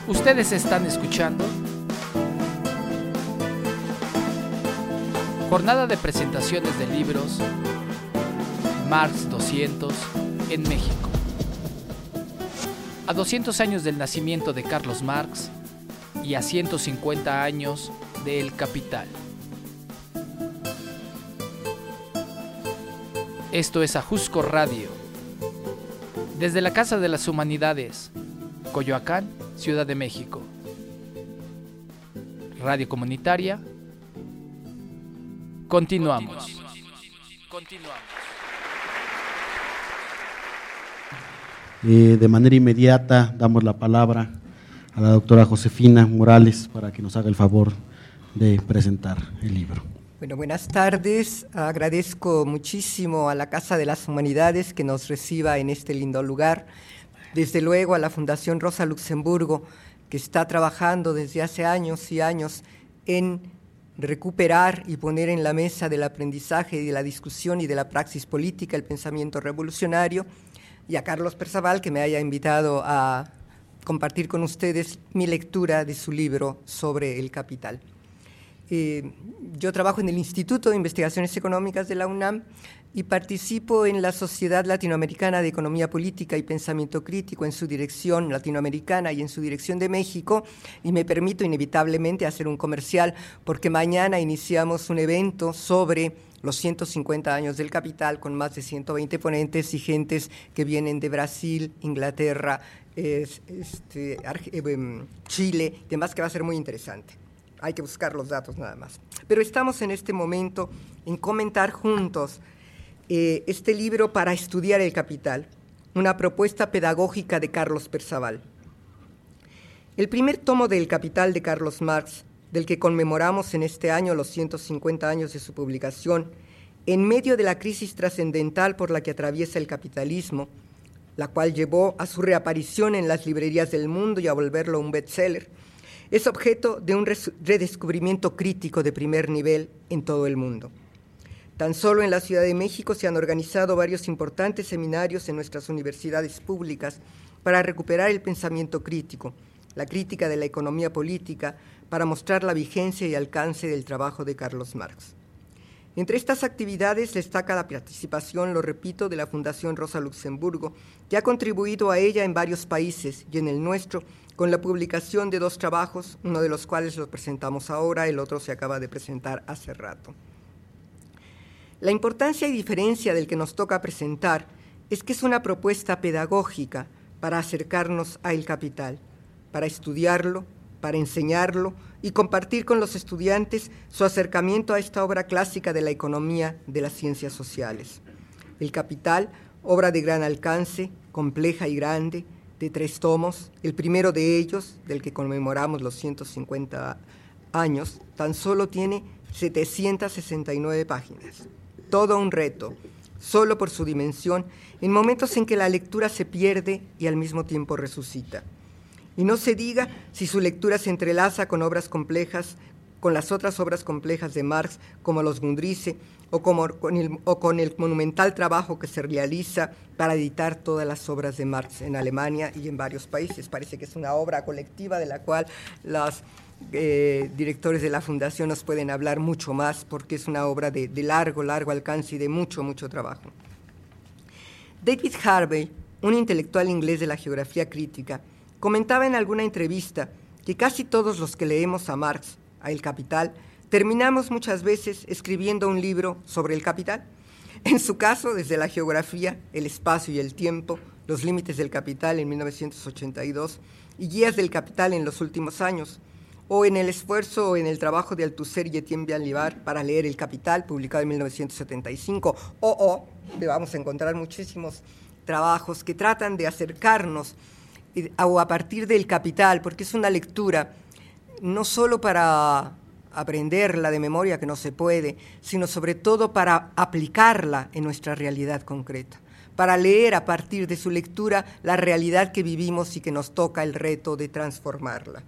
Ustedes están escuchando Jornada de presentaciones de libros Marx 200 en México. A 200 años del nacimiento de Carlos Marx y a 150 años de El Capital. Esto es Ajusco Radio, desde la Casa de las Humanidades, Coyoacán, Ciudad de México. Radio comunitaria. Continuamos. De manera inmediata damos la palabra a la doctora Josefina Morales para que nos haga el favor de presentar el libro. Bueno, buenas tardes. Agradezco muchísimo a la Casa de las Humanidades que nos reciba en este lindo lugar. Desde luego a la Fundación Rosa Luxemburgo, que está trabajando desde hace años y años en recuperar y poner en la mesa del aprendizaje y de la discusión y de la praxis política el pensamiento revolucionario, y a Carlos Persaval, que me haya invitado a compartir con ustedes mi lectura de su libro sobre el capital. Yo trabajo en el Instituto de Investigaciones Económicas de la UNAM y participo en la Sociedad Latinoamericana de Economía Política y Pensamiento Crítico en su dirección latinoamericana y en su dirección de México, y me permito inevitablemente hacer un comercial porque mañana iniciamos un evento sobre los 150 años del capital con más de 120 ponentes y gentes que vienen de Brasil, Inglaterra, Chile, y demás, que va a ser muy interesante. Hay que buscar los datos nada más. Pero estamos en este momento en comentar juntos este libro para estudiar el capital, una propuesta pedagógica de Carlos Persaval. El primer tomo del Capital de Carlos Marx, del que conmemoramos en este año los 150 años de su publicación, en medio de la crisis trascendental por la que atraviesa el capitalismo, la cual llevó a su reaparición en las librerías del mundo y a volverlo un bestseller, es objeto de un redescubrimiento crítico de primer nivel en todo el mundo. Tan solo en la Ciudad de México se han organizado varios importantes seminarios en nuestras universidades públicas para recuperar el pensamiento crítico, la crítica de la economía política, para mostrar la vigencia y alcance del trabajo de Carlos Marx. Entre estas actividades destaca la participación, lo repito, de la Fundación Rosa Luxemburgo, que ha contribuido a ella en varios países y en el nuestro, con la publicación de 2 trabajos, uno de los cuales los presentamos ahora, el otro se acaba de presentar hace rato. La importancia y diferencia del que nos toca presentar es que es una propuesta pedagógica para acercarnos al capital, para estudiarlo, para enseñarlo y compartir con los estudiantes su acercamiento a esta obra clásica de la economía de las ciencias sociales. El Capital, obra de gran alcance, compleja y grande, de 3 tomos, el primero de ellos, del que conmemoramos los 150 años, tan solo tiene 769 páginas. Todo un reto, solo por su dimensión, en momentos en que la lectura se pierde y al mismo tiempo resucita. Y no se diga si su lectura se entrelaza con obras complejas, con las otras obras complejas de Marx, como los Grundrisse, o con el monumental trabajo que se realiza para editar todas las obras de Marx en Alemania y en varios países. Parece que es una obra colectiva de la cual los directores de la Fundación nos pueden hablar mucho más, porque es una obra de largo alcance y de mucho trabajo. David Harvey, un intelectual inglés de la geografía crítica, comentaba en alguna entrevista que casi todos los que leemos a Marx, a El Capital, terminamos muchas veces escribiendo un libro sobre el capital. En su caso, desde la geografía, el espacio y el tiempo, los límites del capital en 1982 y guías del capital en los últimos años, o en el esfuerzo o en el trabajo de Althusser y Etienne Balibar para leer El Capital, publicado en 1975, vamos a encontrar muchísimos trabajos que tratan de acercarnos o a partir del capital, porque es una lectura no solo para aprenderla de memoria, que no se puede, sino sobre todo para aplicarla en nuestra realidad concreta, para leer a partir de su lectura la realidad que vivimos y que nos toca el reto de transformarla.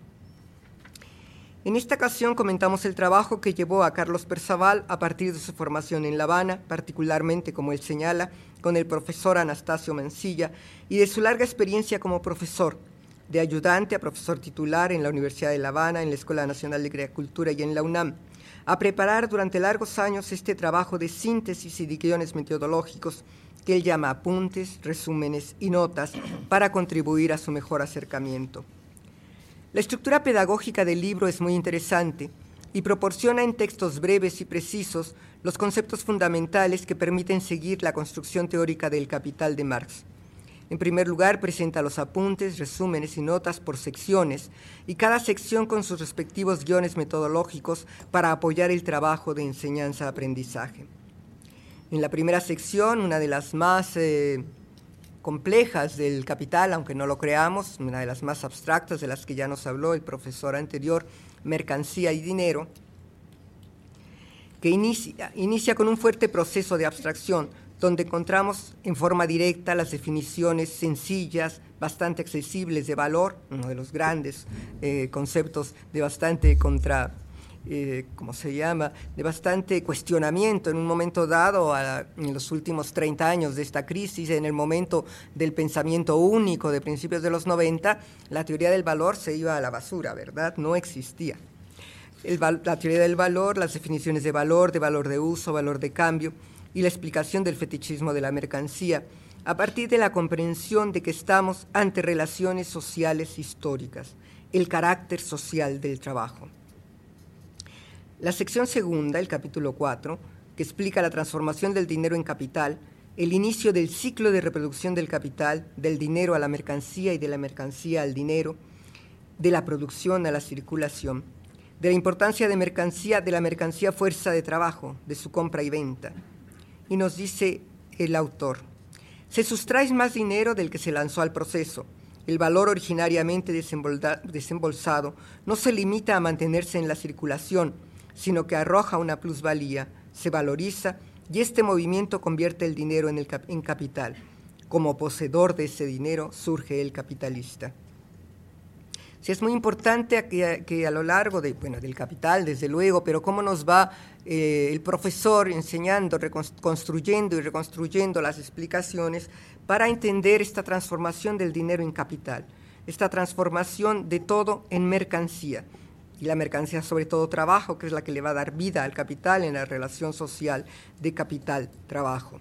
En esta ocasión comentamos el trabajo que llevó a Carlos Persaval a partir de su formación en La Habana, particularmente, como él señala, con el profesor Anastasio Mansilla, y de su larga experiencia como profesor, de ayudante a profesor titular en la Universidad de La Habana, en la Escuela Nacional de Agricultura y en la UNAM, a preparar durante largos años este trabajo de síntesis y de guiones metodológicos que él llama apuntes, resúmenes y notas para contribuir a su mejor acercamiento. La estructura pedagógica del libro es muy interesante y proporciona en textos breves y precisos los conceptos fundamentales que permiten seguir la construcción teórica del Capital de Marx. En primer lugar, presenta los apuntes, resúmenes y notas por secciones, y cada sección con sus respectivos guiones metodológicos para apoyar el trabajo de enseñanza-aprendizaje. En la primera sección, una de las más complejas del Capital, aunque no lo creamos, una de las más abstractas de las que ya nos habló el profesor anterior, Mercancía y Dinero, que inicia con un fuerte proceso de abstracción, donde encontramos en forma directa las definiciones sencillas, bastante accesibles de valor, uno de los grandes conceptos de bastante de bastante cuestionamiento en un momento dado, en los últimos 30 años de esta crisis, en el momento del pensamiento único de principios de los 90, la teoría del valor se iba a la basura, ¿verdad? No existía. La teoría del valor, las definiciones de valor de uso, valor de cambio, y la explicación del fetichismo de la mercancía, a partir de la comprensión de que estamos ante relaciones sociales históricas, el carácter social del trabajo. La sección segunda, el capítulo 4, que explica la transformación del dinero en capital, el inicio del ciclo de reproducción del capital, del dinero a la mercancía y de la mercancía al dinero, de la producción a la circulación, de la importancia de la mercancía fuerza de trabajo, de su compra y venta. Y nos dice el autor, se sustrae más dinero del que se lanzó al proceso. El valor originariamente desembolsado no se limita a mantenerse en la circulación, sino que arroja una plusvalía, se valoriza y este movimiento convierte el dinero en capital. Como poseedor de ese dinero surge el capitalista. Sí, es muy importante que a lo largo del Capital, desde luego, pero cómo nos va el profesor enseñando, construyendo y reconstruyendo las explicaciones para entender esta transformación del dinero en capital, esta transformación de todo en mercancía, y la mercancía sobre todo trabajo, que es la que le va a dar vida al capital en la relación social de capital-trabajo.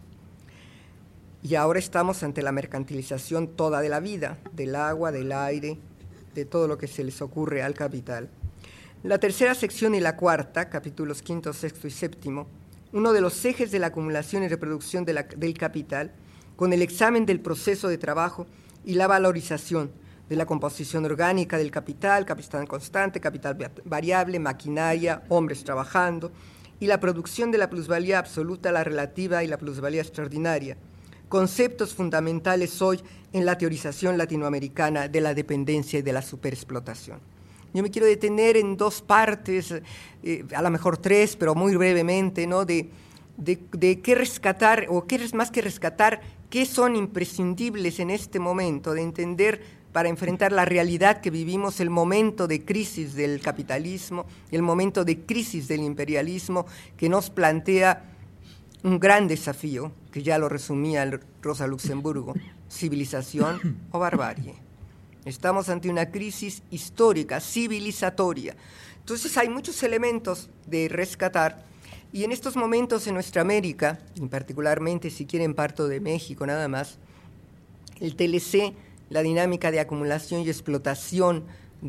Y ahora estamos ante la mercantilización toda de la vida, del agua, del aire, de todo lo que se les ocurre al capital. La tercera sección y la cuarta, capítulos 5, 6 y 7, uno de los ejes de la acumulación y reproducción del capital, con el examen del proceso de trabajo y la valorización de la composición orgánica del capital constante, capital variable, maquinaria, hombres trabajando, y la producción de la plusvalía absoluta, la relativa y la plusvalía extraordinaria, conceptos fundamentales hoy en la teorización latinoamericana de la dependencia y de la superexplotación. Yo me quiero detener en dos partes, a lo mejor tres, pero muy brevemente, ¿no? de qué rescatar, o qué es más que rescatar, qué son imprescindibles en este momento de entender para enfrentar la realidad que vivimos, el momento de crisis del capitalismo, el momento de crisis del imperialismo que nos plantea un gran desafío, que ya lo resumía Rosa Luxemburgo, civilización o barbarie. Estamos ante una crisis histórica, civilizatoria. Entonces hay muchos elementos de rescatar, y en estos momentos en nuestra América, y particularmente si quieren parto de México nada más, el TLC, la dinámica de acumulación y explotación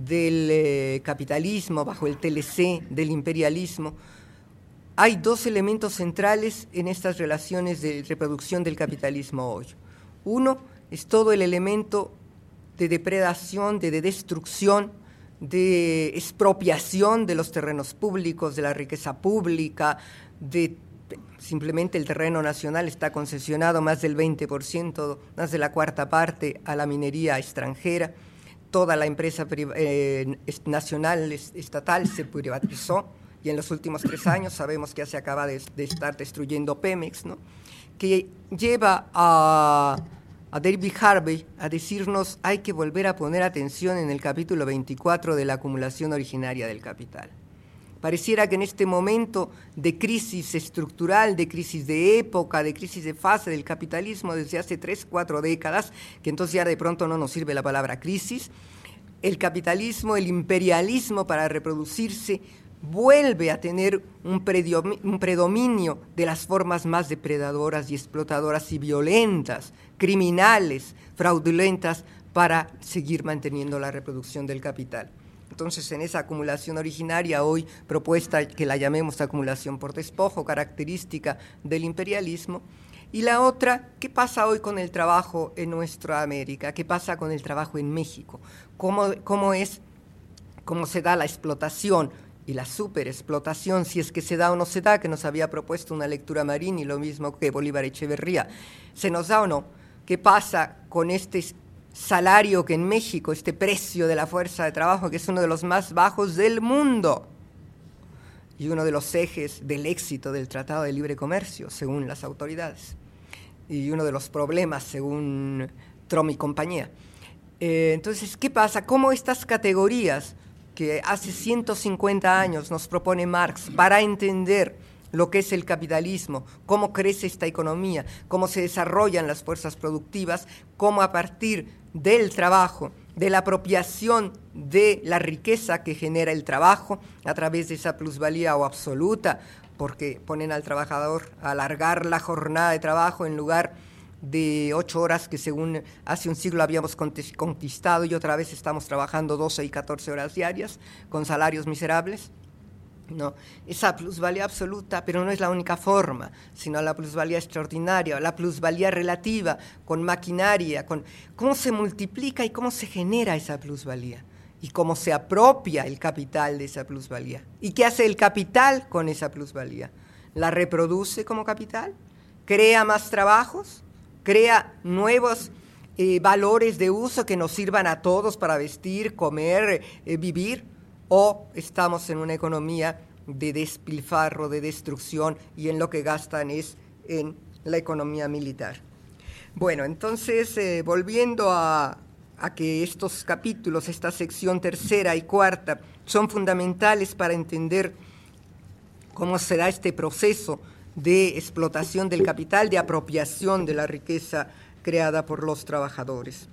del capitalismo bajo el TLC del imperialismo, hay dos elementos centrales en estas relaciones de reproducción del capitalismo hoy. Uno es todo el elemento de depredación, de destrucción, de expropiación de los terrenos públicos, de la riqueza pública, simplemente el terreno nacional está concesionado más del 20%, más de la cuarta parte a la minería extranjera. Toda la empresa nacional, estatal, se privatizó, y en los últimos 3 años sabemos que ya se acaba de estar destruyendo Pemex, ¿no? Que lleva a David Harvey a decirnos hay que volver a poner atención en el capítulo 24 de la acumulación originaria del capital. Pareciera que en este momento de crisis estructural, de crisis de época, de crisis de fase del capitalismo desde hace 3, 4 décadas, que entonces ya de pronto no nos sirve la palabra crisis, el capitalismo, el imperialismo para reproducirse, vuelve a tener un predominio de las formas más depredadoras y explotadoras y violentas, criminales, fraudulentas, para seguir manteniendo la reproducción del capital. Entonces, en esa acumulación originaria, hoy propuesta que la llamemos acumulación por despojo, característica del imperialismo. Y la otra, ¿qué pasa hoy con el trabajo en nuestra América? ¿Qué pasa con el trabajo en México? ¿Cómo se da la explotación y la superexplotación, si es que se da o no se da, que nos había propuesto una lectura Marín y lo mismo que Bolívar Echeverría? ¿Se nos da o no? ¿Qué pasa con este salario que en México, este precio de la fuerza de trabajo, que es uno de los más bajos del mundo y uno de los ejes del éxito del Tratado de Libre Comercio, según las autoridades, y uno de los problemas, según Trom y compañía? Entonces, ¿qué pasa? ¿Cómo estas categorías que hace 150 años nos propone Marx para entender lo que es el capitalismo, cómo crece esta economía, cómo se desarrollan las fuerzas productivas, cómo a partir del trabajo, de la apropiación de la riqueza que genera el trabajo a través de esa plusvalía o absoluta, porque ponen al trabajador a alargar la jornada de trabajo en lugar de 8 horas que según hace un siglo habíamos conquistado, y otra vez estamos trabajando 12 y 14 horas diarias con salarios miserables. No, esa plusvalía absoluta, pero no es la única forma, sino la plusvalía extraordinaria, la plusvalía relativa, con maquinaria, con cómo se multiplica y cómo se genera esa plusvalía, y cómo se apropia el capital de esa plusvalía. ¿Y qué hace el capital con esa plusvalía? ¿La reproduce como capital? ¿Crea más trabajos? ¿Crea nuevos valores de uso que nos sirvan a todos para vestir, comer, vivir? ¿O estamos en una economía de despilfarro, de destrucción, y en lo que gastan es en la economía militar? Bueno, entonces, volviendo a que estos capítulos, esta sección tercera y cuarta, son fundamentales para entender cómo se da este proceso de explotación del capital, de apropiación de la riqueza creada por los trabajadores.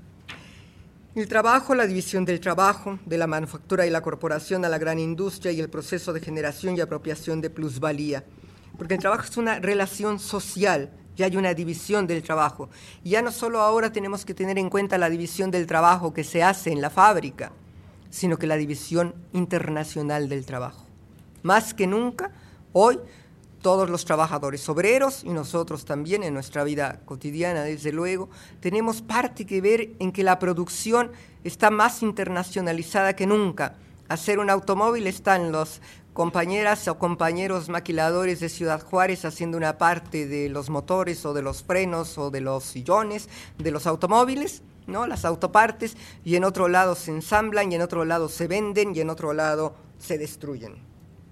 El trabajo, la división del trabajo, de la manufactura y la corporación a la gran industria, y el proceso de generación y apropiación de plusvalía. Porque el trabajo es una relación social, ya hay una división del trabajo. Y ya no solo ahora tenemos que tener en cuenta la división del trabajo que se hace en la fábrica, sino que la división internacional del trabajo. Más que nunca, hoy, todos los trabajadores obreros, y nosotros también en nuestra vida cotidiana, desde luego, tenemos parte que ver en que la producción está más internacionalizada que nunca. Hacer un automóvil están los compañeras o compañeros maquiladores de Ciudad Juárez haciendo una parte de los motores o de los frenos o de los sillones de los automóviles, ¿no? Las autopartes, y en otro lado se ensamblan, y en otro lado se venden, y en otro lado se destruyen.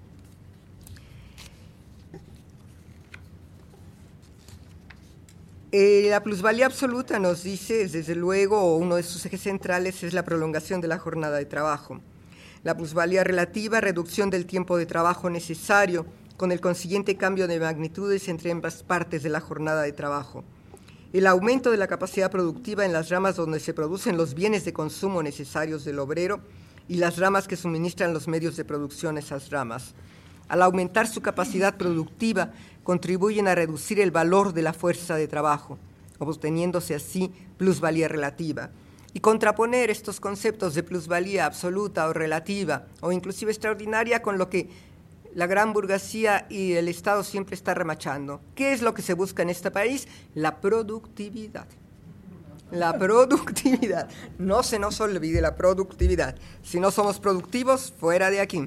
La plusvalía absoluta, nos dice, desde luego, uno de sus ejes centrales es la prolongación de la jornada de trabajo. La plusvalía relativa, reducción del tiempo de trabajo necesario, con el consiguiente cambio de magnitudes entre ambas partes de la jornada de trabajo. El aumento de la capacidad productiva en las ramas donde se producen los bienes de consumo necesarios del obrero y las ramas que suministran los medios de producción a esas ramas. Al aumentar su capacidad productiva, contribuyen a reducir el valor de la fuerza de trabajo, obteniéndose así plusvalía relativa. Y contraponer estos conceptos de plusvalía absoluta o relativa, o inclusive extraordinaria, con lo que la gran burguesía y el Estado siempre está remachando. ¿Qué es lo que se busca en este país? La productividad. La productividad. No se nos olvide la productividad. Si no somos productivos, fuera de aquí.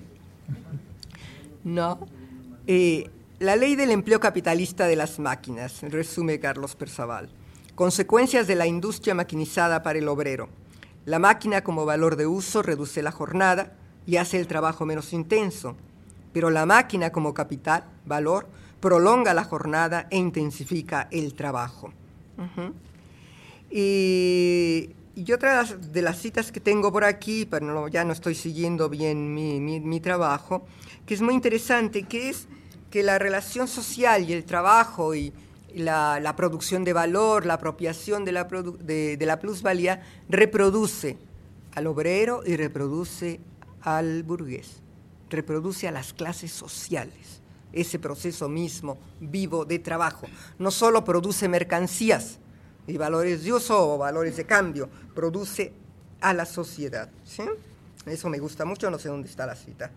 No. La ley del empleo capitalista de las máquinas, resume Carlos Perzaval. Consecuencias de la industria maquinizada para el obrero. La máquina como valor de uso reduce la jornada y hace el trabajo menos intenso, pero la máquina como capital, valor, prolonga la jornada e intensifica el trabajo. Y otra de las citas que tengo por aquí, pero ya no estoy siguiendo bien mi trabajo, que es muy interesante, que es que la relación social y el trabajo y la producción de valor, la apropiación de la plusvalía, reproduce al obrero y reproduce al burgués, reproduce a las clases sociales, ese proceso mismo vivo de trabajo. No solo produce mercancías y valores de uso o valores de cambio, produce a la sociedad, ¿sí? Eso me gusta mucho, no sé dónde está la cita.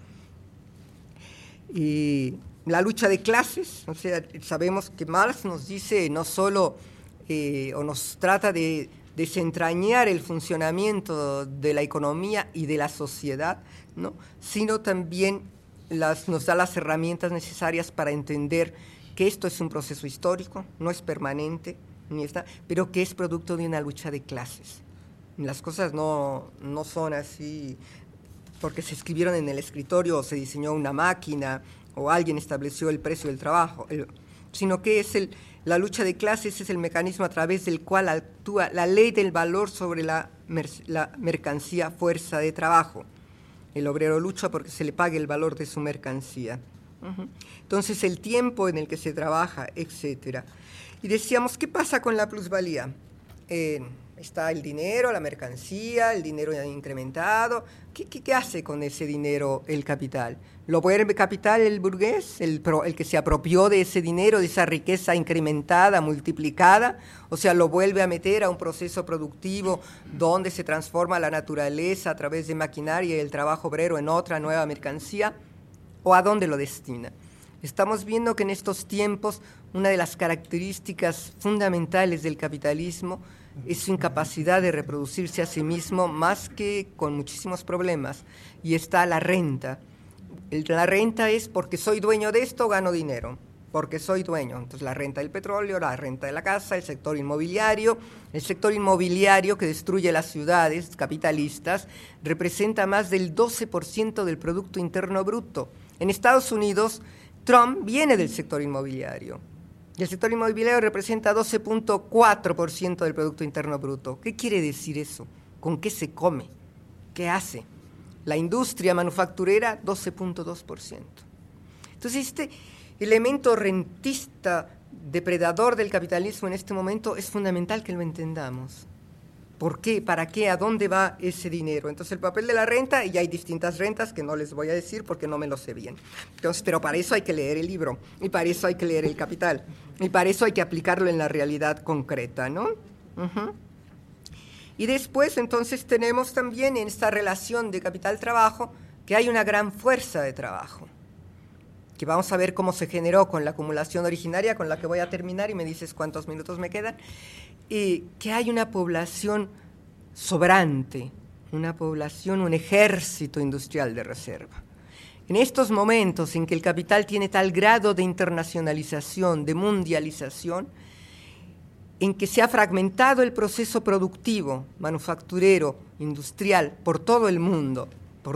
Y la lucha de clases, o sea, sabemos que Marx nos dice no solo, o nos trata de desentrañar el funcionamiento de la economía y de la sociedad, ¿no?, sino también nos da las herramientas necesarias para entender que esto es un proceso histórico, no es permanente, pero que es producto de una lucha de clases. Las cosas no son así porque se escribieron en el escritorio o se diseñó una máquina o alguien estableció el precio del trabajo, sino que es la lucha de clases es el mecanismo a través del cual actúa la ley del valor sobre la mercancía fuerza de trabajo. El obrero lucha porque se le pague el valor de su mercancía. Entonces, el tiempo en el que se trabaja, etcétera. Y decíamos, ¿qué pasa con la plusvalía? Está el dinero, la mercancía, el dinero incrementado. ¿Qué hace con ese dinero el capital? ¿Lo vuelve capital el burgués, el que se apropió de ese dinero, de esa riqueza incrementada, multiplicada? O sea, ¿lo vuelve a meter a un proceso productivo donde se transforma la naturaleza a través de maquinaria y el trabajo obrero en otra nueva mercancía? ¿O a dónde lo destina? Estamos viendo que en estos tiempos una de las características fundamentales del capitalismo es su incapacidad de reproducirse a sí mismo, más que con muchísimos problemas, y está la renta. La renta es porque soy dueño de esto, gano dinero, porque soy dueño. Entonces la renta del petróleo, la renta de la casa, el sector inmobiliario que destruye las ciudades capitalistas, representa más del 12% del Producto Interno Bruto. En Estados Unidos, Trump viene del sector inmobiliario. Y el sector inmobiliario representa 12.4% del Producto Interno Bruto. ¿Qué quiere decir eso? ¿Con qué se come? ¿Qué hace? La industria manufacturera, 12.2%. Entonces, este elemento rentista, depredador del capitalismo en este momento, es fundamental que lo entendamos. ¿Por qué? ¿Para qué? ¿A dónde va ese dinero? Entonces, el papel de la renta, y hay distintas rentas que no les voy a decir porque no me lo sé bien. Entonces, pero para eso hay que leer el libro, y para eso hay que leer El Capital, y para eso hay que aplicarlo en la realidad concreta, ¿no? Y después, entonces, tenemos también en esta relación de capital-trabajo que hay una gran fuerza de trabajo, que vamos a ver cómo se generó con la acumulación originaria, con la que voy a terminar, y me dices cuántos minutos me quedan, y que hay una población sobrante, una población, un ejército industrial de reserva. En estos momentos en que el capital tiene tal grado de internacionalización, de mundialización, en que se ha fragmentado el proceso productivo, manufacturero, industrial, por todo el mundo,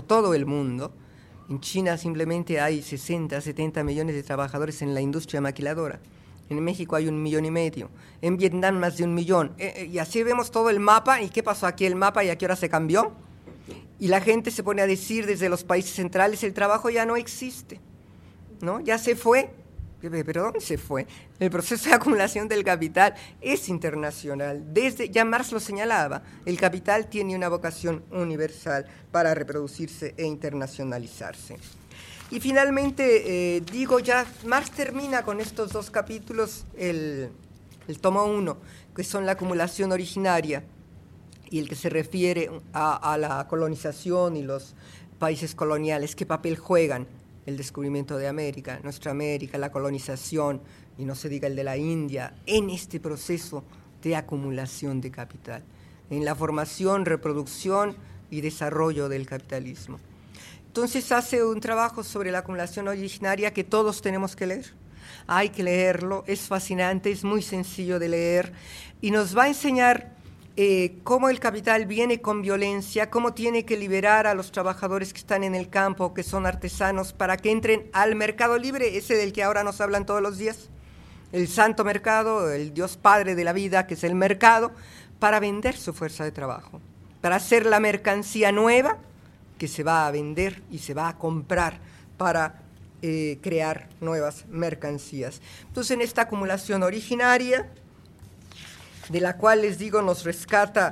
en China simplemente hay 60, 70 millones de trabajadores en la industria maquiladora. En México hay 1,5 millones. En Vietnam más de 1 millón. Y así vemos todo el mapa. ¿Y qué pasó aquí el mapa y a qué hora se cambió? Y la gente se pone a decir desde los países centrales, el trabajo ya no existe, ¿no? Ya se fue. ¿Pero dónde se fue? El proceso de acumulación del capital es internacional. Ya Marx lo señalaba, el capital tiene una vocación universal para reproducirse e internacionalizarse. Y finalmente, Marx termina con estos 2 capítulos, el tomo 1, que son la acumulación originaria, y el que se refiere a la colonización y los países coloniales, qué papel juegan el descubrimiento de América, nuestra América, la colonización, y no se diga el de la India, en este proceso de acumulación de capital, en la formación, reproducción y desarrollo del capitalismo. Entonces hace un trabajo sobre la acumulación originaria que todos tenemos que leer. Hay que leerlo, es fascinante, es muy sencillo de leer y nos va a enseñar cómo el capital viene con violencia, cómo tiene que liberar a los trabajadores que están en el campo, que son artesanos, para que entren al mercado libre, ese del que ahora nos hablan todos los días, el santo mercado, el Dios Padre de la vida, que es el mercado, para vender su fuerza de trabajo, para hacer la mercancía nueva que se va a vender y se va a comprar para crear nuevas mercancías. Entonces, en esta acumulación originaria, de la cual les digo nos rescata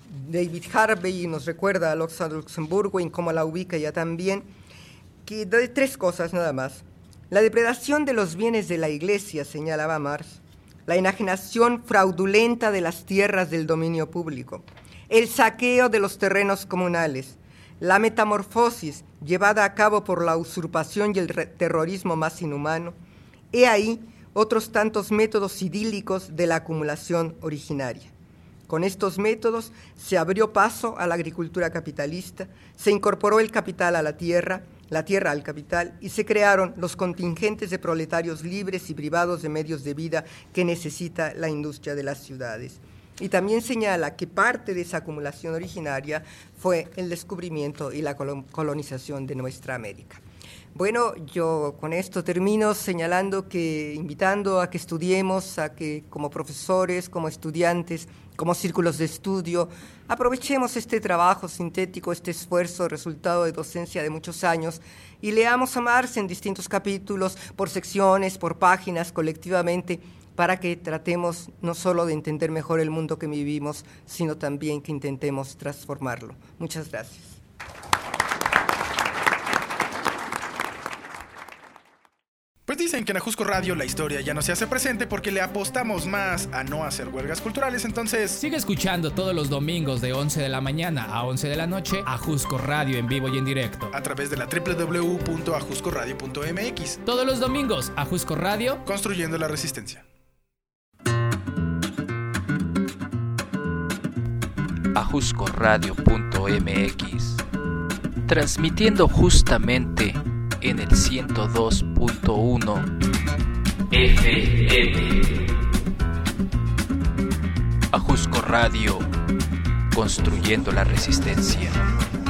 David Harvey nos recuerda a Rosa Luxemburgo en cómo la ubica ya también, que de 3 cosas nada más. La depredación de los bienes de la Iglesia, señalaba Marx, la enajenación fraudulenta de las tierras del dominio público, el saqueo de los terrenos comunales, la metamorfosis llevada a cabo por la usurpación y el terrorismo más inhumano. He ahí otros tantos métodos idílicos de la acumulación originaria. Con estos métodos se abrió paso a la agricultura capitalista, se incorporó el capital a la tierra al capital, y se crearon los contingentes de proletarios libres y privados de medios de vida que necesita la industria de las ciudades. Y también señala que parte de esa acumulación originaria fue el descubrimiento y la colonización de nuestra América. Bueno, yo con esto termino invitando a que estudiemos, a que como profesores, como estudiantes, como círculos de estudio, aprovechemos este trabajo sintético, este esfuerzo, resultado de docencia de muchos años, y leamos a Marx en distintos capítulos, por secciones, por páginas, colectivamente, para que tratemos no solo de entender mejor el mundo que vivimos, sino también que intentemos transformarlo. Muchas gracias. Pues dicen que en Ajusco Radio la historia ya no se hace presente porque le apostamos más a no hacer huelgas culturales, entonces... Sigue escuchando todos los domingos de 11 de la mañana a 11 de la noche Ajusco Radio en vivo y en directo. A través de la www.ajuscoradio.mx. Todos los domingos, Ajusco Radio. Construyendo la resistencia. ajuscoradio.mx, transmitiendo justamente en el 102.1 FM. Ajusco Radio, construyendo la resistencia.